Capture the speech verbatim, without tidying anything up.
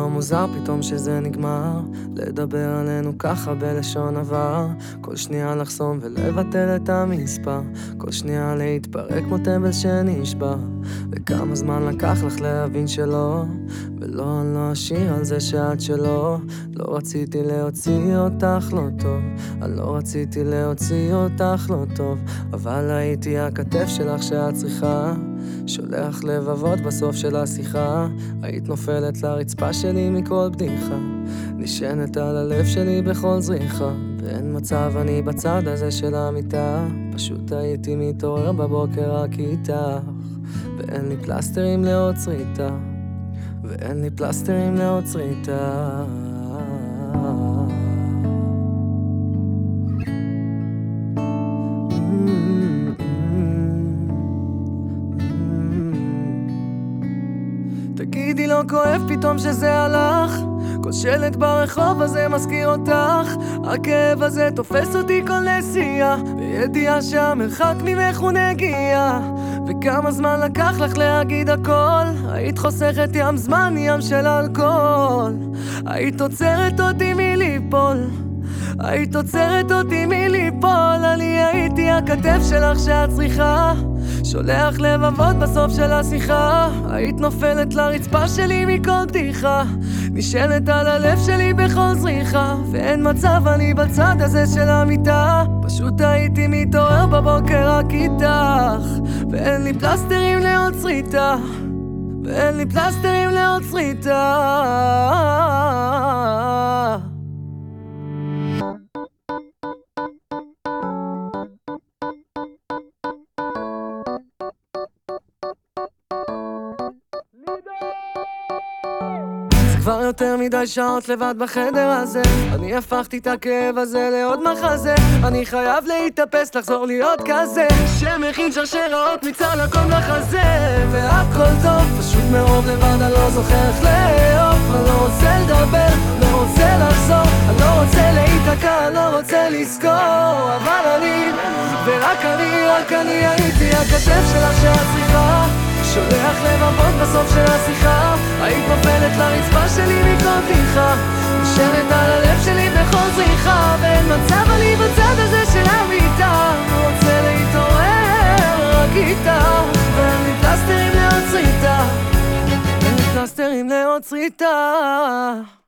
לא מוזר פתאום שזה נגמר, לדבר עלינו ככה בלשון עבר, כל שנייה לחסום ולבטל את המספר, כל שנייה להתפרק כמו טמבל שנשבר. וכמה זמן לקח לך להבין שלא, ולא, אני לא אשיר על זה שאת שלא. לא רציתי להוציא אותך לא טוב, אני לא רציתי להוציא אותך לא טוב, אבל הייתי הכתף שלך שאת צריכה, שולח לבבות בסוף של השיחה. היית נופלת לרצפה שלי מכל בדיחה, נשענת על הלב שלי בכל זריחה, ואין מצב אני בצד הזה של המיטה, פשוט הייתי מתעורר בבוקר רק איתך. ואין לי פלסטרים לעוד שריטה, ואין לי פלסטרים לעוד שריטה. תגידי לא כואב פתאום שזה הלך, כל שלט ברחוב הזה מזכיר אותך, הכאב הזה תופס אותי כל נסיעה, בידיעה שהמרחק ממך הוא נגיע. וכמה זמן לקח לך להגיד הכל, היית חוסכת ים זמן, ים של אלכוהול, היית עוצרת אותי מליפול, היית עוצרת אותי מליפול. אני הייתי הכתף שלך שאת צריכה, שולח לבבות בסוף של השיחה. היית נופלת לרצפה שלי מכל בדיחה, נשענת על הלב שלי בכל זריחה, ואין מצב אני בצד הזה של המיטה, פשוט הייתי מתעורר בבוקר רק איתך. ואין לי פלסטרים לעוד שריטה, ואין לי פלסטרים לעוד שריטה. כבר יותר מדי שעות לבד בחדר הזה, אני הפכתי את הכאב הזה לעוד מחזה, אני חייב להתאפס לחזור להיות כזה שמכין שרשראות מצד לקום לחזה. והכל טוב, פשוט מרוב לבד אני לא זוכר איך לאהוב, אני לא רוצה לדבר, לא רוצה לחזור, אני לא רוצה להתעקע, אני לא רוצה לזכור, אבל אני, ורק אני, רק אני הייתי הכתף שלך שאת צריכה, שולח לבבות בסוף של השיחה. היית נופלת לרצפה שלי מכל בדיחה, נשענת על הלב שלי בכל זריחה, ואין מצב אני בצד הזה של המיטה, רוצה להתעורר רק איתך. ואין לי פלסטרים לעוד שריטה, אין לי פלסטרים לעוד שריטה.